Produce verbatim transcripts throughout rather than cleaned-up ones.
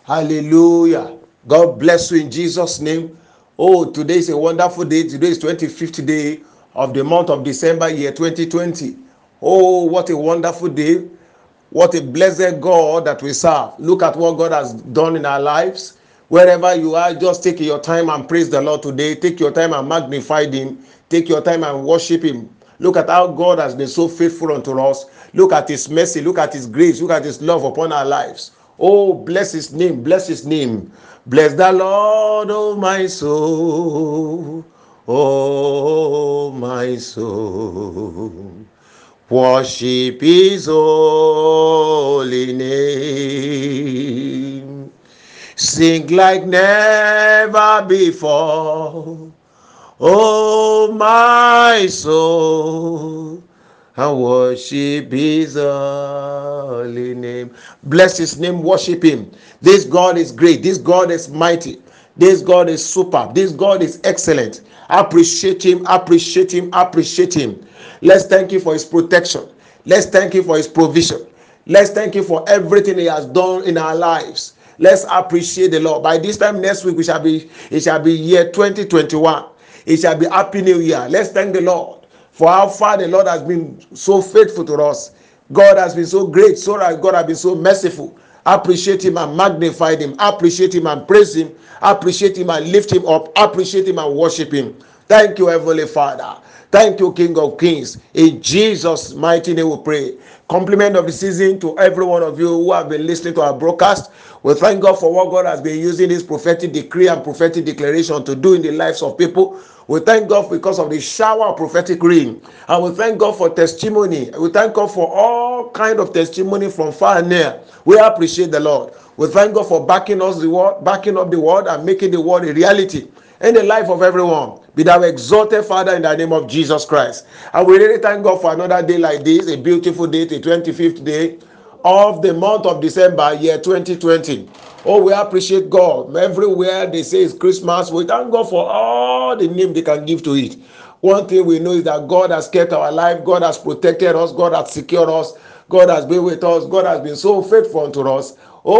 Hallelujah. God bless you in Jesus' name. Oh, today is a wonderful day. Today is twenty-fifth day of the month of December, year twenty twenty. Oh, what a wonderful day. What a blessed God that we serve. Look at what God has done in our lives. Wherever you are, just take your time and praise the Lord today. Take your time and magnify Him. Take your time and worship Him. Look at how God has been so faithful unto us. Look at His mercy. Look at His grace. Look at His love upon our lives. Oh, bless His name. Bless His name. Bless the Lord, oh my soul. Oh, my soul. Worship His holy name. Sing like never before. Oh, my soul, and worship His holy name. Bless His name, worship Him. This God is great. This God is mighty. This God is super. This God is excellent. Appreciate Him, appreciate Him, appreciate Him. Let's thank Him for His protection. Let's thank Him for His provision. Let's thank Him for everything He has done in our lives. Let's appreciate the Lord. By this time next week, we shall be it shall be year twenty twenty-one. It shall be happy new year. Let's thank the Lord for how far the Lord has been so faithful to us. God has been so great. So that God has been so merciful. Appreciate Him and magnify Him. Appreciate Him and praise Him. Appreciate Him and lift Him up. Appreciate Him and worship Him. Thank you, Heavenly Father. Thank you, King of Kings. In Jesus' mighty name we pray. Compliment of the season to every one of you who have been listening to our broadcast. We thank God for what God has been using this prophetic decree and prophetic declaration to do in the lives of people. We thank God because of the shower of prophetic rain. And we thank God for testimony. We thank God for all kind of testimony from far and near. We appreciate the Lord. We thank God for backing us the word, backing up the word and making the word a reality in the life of everyone. Be thou exalted, Father, in the name of Jesus Christ. And we really thank God for another day like this, a beautiful day, the twenty-fifth day of the month of December, year twenty twenty. Oh, we appreciate God. Everywhere they say it's Christmas, we thank God for all the name they can give to it. One thing we know is that God has kept our life, God has protected us, God has secured us, God has been with us, God has been so faithful unto us.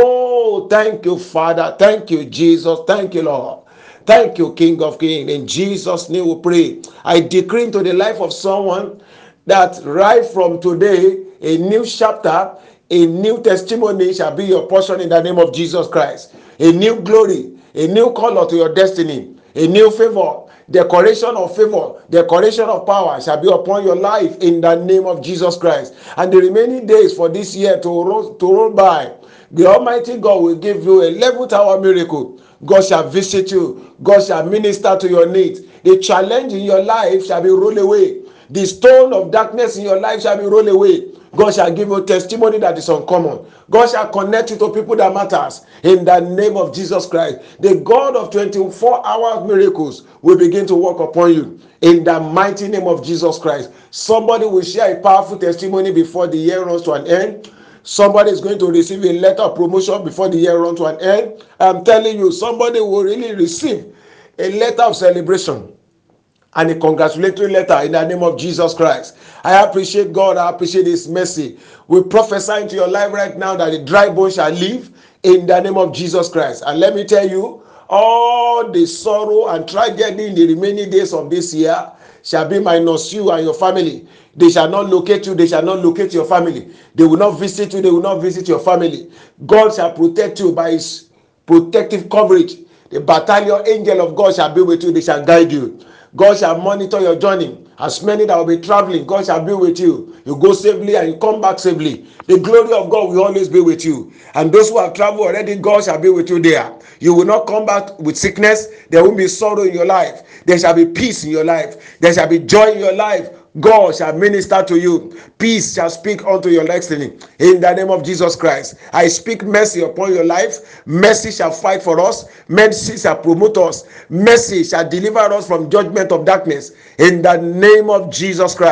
Oh, thank you, Father. Thank you, Jesus. Thank you, Lord. Thank you, King of Kings. In Jesus' name we pray. I decree into the life of someone that right from today, a new chapter, a new testimony shall be your portion in the name of Jesus Christ. A new glory, a new color to your destiny, a new favor, decoration of favor, decoration of power shall be upon your life in the name of Jesus Christ. And the remaining days for this year to roll, to roll by, the Almighty God will give you a eleventh hour miracle. God shall visit you. God shall minister to your needs. The challenge in your life shall be rolled away. The stone of darkness in your life shall be rolled away. God shall give you testimony that is uncommon. God shall connect you to people that matters in the name of Jesus Christ. The God of twenty-four hour miracles will begin to work upon you in the mighty name of Jesus Christ. Somebody will share a powerful testimony before the year runs to an end. Somebody is going to receive a letter of promotion before the year runs to an end. I'm telling you, somebody will really receive a letter of celebration and a congratulatory letter in the name of Jesus Christ. I appreciate God. I appreciate His mercy. We prophesy into your life right now that the dry bone shall live in the name of Jesus Christ. And let me tell you, all the sorrow and tragedy in the remaining days of this year shall be minus you and your family. They shall not locate you. They shall not locate your family. They will not visit you. They will not visit your family. God shall protect you by His protective coverage. The battalion angel of God shall be with you. They shall guide you. God shall monitor your journey. As many that will be traveling, God shall be with you. You go safely and you come back safely. The glory of God will always be with you. And those who have traveled already, God shall be with you there. You will not come back with sickness. There won't be sorrow in your life. There shall be peace in your life. There shall be joy in your life. God shall minister to you. Peace shall speak unto your destiny. In the name of Jesus Christ, I speak mercy upon your life. Mercy shall fight for us. Mercy shall promote us. Mercy shall deliver us from judgment of darkness. In the name of Jesus Christ.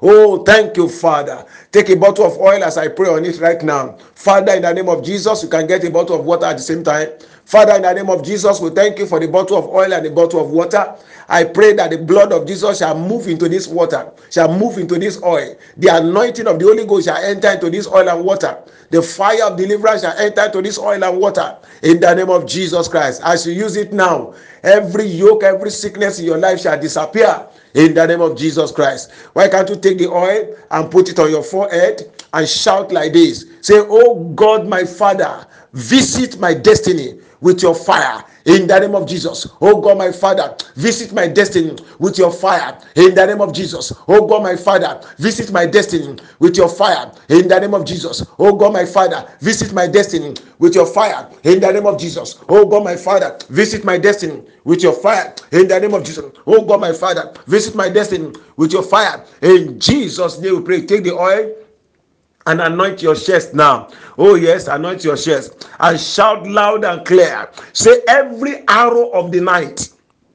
Oh, thank you, Father. Take a bottle of oil as I pray on it right now. Father, in the name of Jesus, you can get a bottle of water at the same time. Father, in the name of Jesus, we thank you for the bottle of oil and the bottle of water. I pray that the blood of Jesus shall move into this water, shall move into this oil. The anointing of the Holy Ghost shall enter into this oil and water. The fire of deliverance shall enter into this oil and water. In the name of Jesus Christ, as you use it now, every yoke, every sickness in your life shall disappear. In the name of Jesus Christ. Why can't you take the oil and put it on your forehead and shout like this? Say, oh God, my Father, visit my destiny with your fire. In the name of Jesus. Oh God, my Father, visit my destiny with your fire. In the name of Jesus. Oh God, my Father, visit my destiny with your fire. In the name of Jesus. Oh God, my Father, visit my destiny with your fire. In the name of Jesus. Oh God, my Father, visit my destiny with your fire. In the name of Jesus. Oh God, my Father, visit my destiny with your fire. In Jesus' name we pray. Take the oil and anoint your chest now. Oh yes, anoint your chest and shout loud and clear. Say, every arrow of the night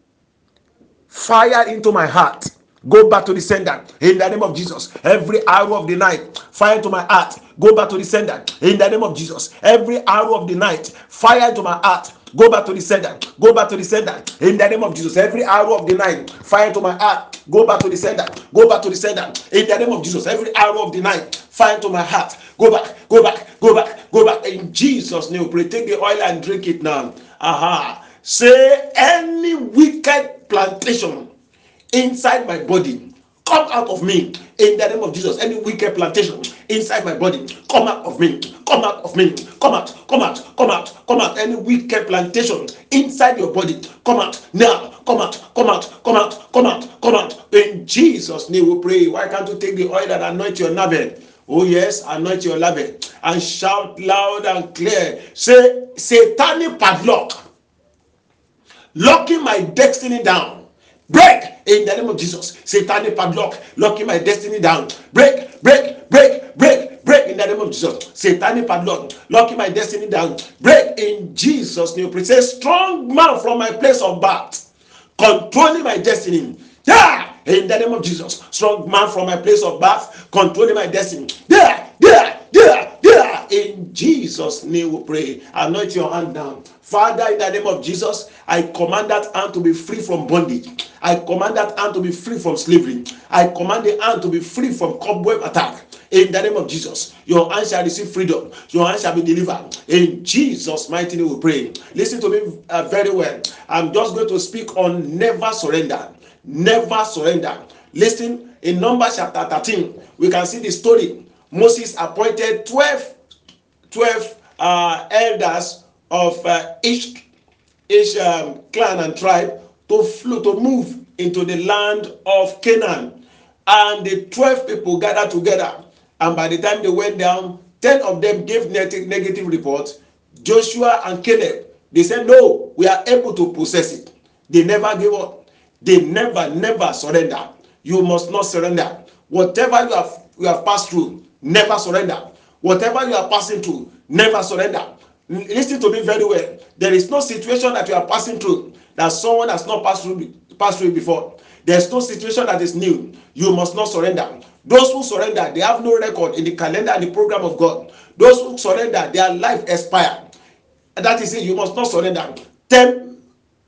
fire into my heart, go back to the sender in the name of Jesus. Every arrow of the night fire into my heart, go back to the sender in the name of Jesus. Every arrow of the night fire into my heart, go back to the sender, go back to the sender in the name of Jesus. Every arrow of the night fire into my heart, go back to the sender, go back to the sender in the name of Jesus. Every arrow of the night fire into my heart, go back, go back, go back, go back in Jesus' name. Pray. Take the oil and drink it now. Aha. Say, any wicked plantation inside my body, come out of me in the name of Jesus. Any wicked plantation inside my body, come out of me, come out of me, come out, come out, come out, come out. Any wicked plantation inside your body, come out now, come out, come out, come out, come out, come out. In Jesus' name we pray. Why can't you take the oil and anoint your navel? Oh yes, anoint your navel and shout loud and clear. Say, satanic padlock locking my destiny down, break in the name of Jesus. Satanic padlock locking my destiny down, break, break, break, break, break in the name of Jesus. Satanic padlock locking my destiny down, break in Jesus' name. Say, strong man from my place of birth, controlling my destiny. Yeah, in the name of Jesus. Strong man from my place of birth, controlling my destiny. Yeah, yeah, yeah, yeah. In Jesus' name we pray. Anoint your hand down. Father, in the name of Jesus, I command that hand to be free from bondage. I command that hand to be free from slavery. I command the hand to be free from cobweb attack. In the name of Jesus, your hand shall receive freedom. Your hand shall be delivered. In Jesus' mighty name we pray. Listen to me uh, very well. I'm just going to speak on never surrender. Never surrender. Listen, in Numbers chapter thirteen, we can see the story. Moses appointed twelve, twelve uh, elders of uh, each each um, clan and tribe to flow, to move into the land of Canaan. And the twelve people gathered together, and by the time they went down, ten of them gave negative, negative reports. Joshua and Caleb, they said, no, we are able to possess it. They never gave up. They never, never surrender. You must not surrender. Whatever you have, you have passed through, never surrender. Whatever you are passing through, never surrender. Listen to me very well. There is no situation that you are passing through that someone has not passed through, passed through before. There is no situation that is new. You must not surrender. Those who surrender, they have no record in the calendar and the program of God. Those who surrender, their life expired. And that is it. You must not surrender. Ten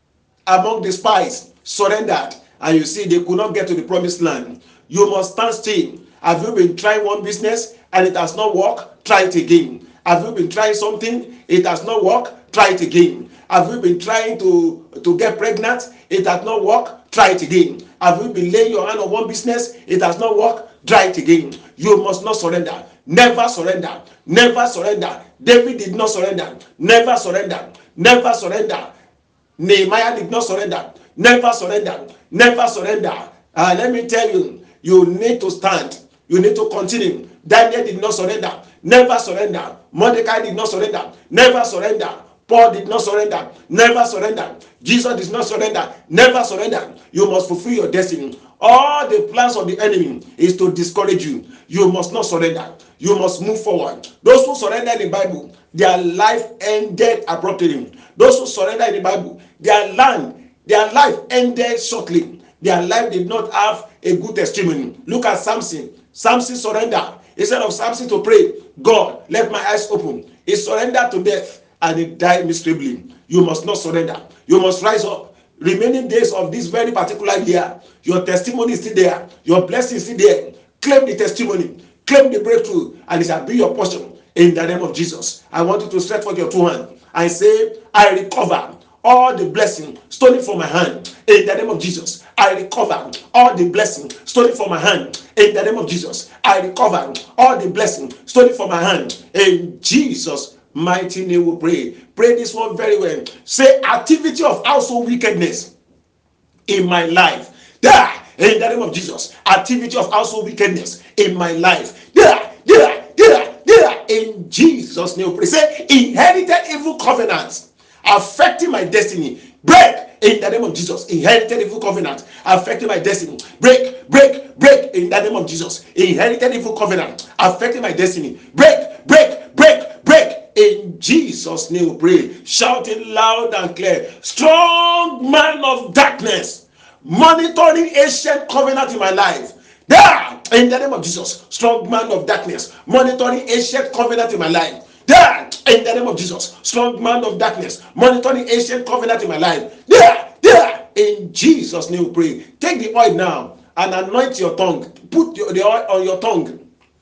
among the spies surrendered, and you see they could not get to the promised land. You must stand still. Have you been trying one business and it has not worked? Try it again. Have you been trying something? It has not worked? Try it again. Have you been trying to, to get pregnant? It has not worked? Try it again. Have you been laying your hand on one business? It has not worked? Try it again. You must not surrender. Never surrender. Never surrender. David did not surrender. Never surrender. Never surrender. Nehemiah did not surrender. Never surrender. Never surrender. Uh, let me tell you, you need to stand. You need to continue. Daniel did not surrender. Never surrender. Mordecai did not surrender. Never surrender. Paul did not surrender. Never surrender. Jesus did not surrender. Never surrender. You must fulfill your destiny. All the plans of the enemy is to discourage you. You must not surrender. You must move forward. Those who surrender in the Bible, their life ended abruptly. Those who surrender in the Bible, their land, their life ended shortly. their life did not have a good testimony. Look at Samson. Samson surrendered. Instead of Samson to pray, God, let my eyes open, he surrendered to death and he died miserably. You must not surrender. You must rise up. Remaining days of this very particular year, your testimony is still there. Your blessing is still there. Claim the testimony. Claim the breakthrough, and it shall be your portion in the name of Jesus. I want you to stretch forth your two hands and say, I recover all the blessing stolen from my hand in the name of Jesus. I recover all the blessing stolen from my hand in the name of Jesus. I recover all the blessing stolen from my hand in Jesus' mighty name. We pray. Pray this one very well. Say, activity of household wickedness in my life, die in the name of Jesus. Activity of household wickedness in my life, die, die, die, die in Jesus' name. Pray. Say, inherited evil covenants affecting my destiny, break in the name of Jesus. Inherited evil covenant affecting my destiny, break, break, break in the name of Jesus. Inherited evil covenant affecting my destiny, break, break, break, break in Jesus' name. Pray. Shout it loud and clear. Strong man of darkness monitoring ancient covenant in my life, there in the name of Jesus. Strong man of darkness monitoring ancient covenant in my life, there in the name of Jesus. Strong man of darkness monitoring ancient covenant in my life, there, there in Jesus' name. Pray. Take the oil now and anoint your tongue. Put the oil on your tongue.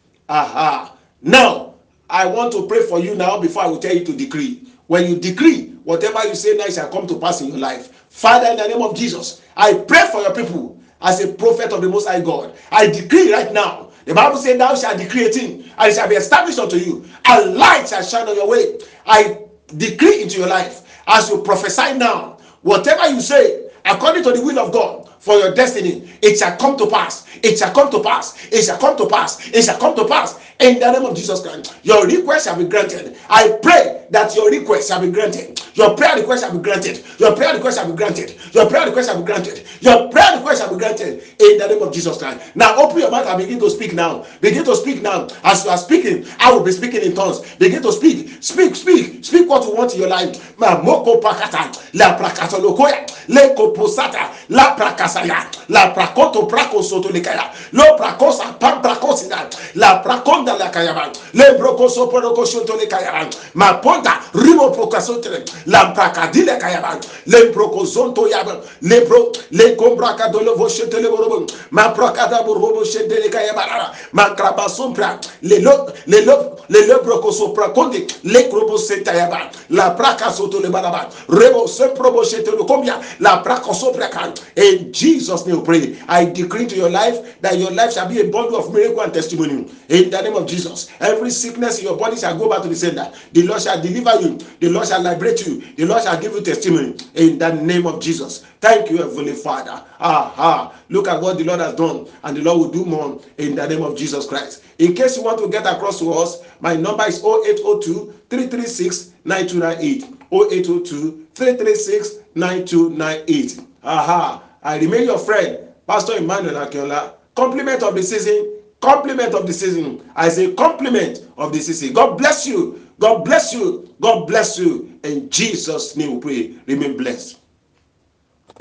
Aha. Now I want to pray for you now before I will tell you to decree. When you decree, whatever you say now shall come to pass in your life. Father, in the name of Jesus, I pray for your people as a prophet of the Most High God. I decree right now. The Bible says, thou shalt decree a thing, and it shall be established unto you. A light shall shine on your way. I decree into your life as you prophesy now. Whatever you say, according to the will of God, for your destiny, it shall come to pass. It shall come to pass. It shall come to pass. It shall come to pass. In the name of Jesus Christ, your request shall be granted. I pray that your request shall be granted. Your prayer request shall be granted. Your prayer request shall be granted. Your prayer request shall be granted. Your prayer request shall be granted in the name of Jesus Christ. Now open your mouth and begin to speak now. Begin to speak now. As you are speaking, I will be speaking in tongues. Begin to speak. Speak, speak, speak what you want in your life. Moko pakata, la prakato lokoya, le koposata, la prakasaya, la prakoto prakosoto lekaya, lo prakosa pam prakosina, la prakonda la kayaba, le brokoso prokosoto lekaya, ma ponta rimo prokosote, la prakadile kayaba, le brokosonto yaba, le bro, le kombraka dolo voshete le borobo, ma prokada borobo shete le kayaba, ma krabasompra, le lo, le lo, le lo brokoso prakonde, le kroboseta yaba, la prakasoto le baraba, rebo se proboshete le kombia, la prakoso prakan. In Jesus' name we pray. I decree to your life that your life shall be a bundle of miracle and testimony. In the name of Jesus, every sickness in your body shall go back to the sender. The Lord shall deliver you. The Lord shall liberate you. The Lord shall give you testimony. In the name of Jesus. Thank you, Heavenly Father. Aha. Look at what the Lord has done, and the Lord will do more in the name of Jesus Christ. In case you want to get across to us, my number is zero eight zero two, three three six, nine two nine eight. zero eight zero two, three three six, nine two nine eight. Aha. I remain your friend, Pastor Emmanuel Akinola. Compliment of the season. Compliment of the season. I say compliment of the season. God bless you. God bless you. God bless you. In Jesus' name we pray. Remain blessed.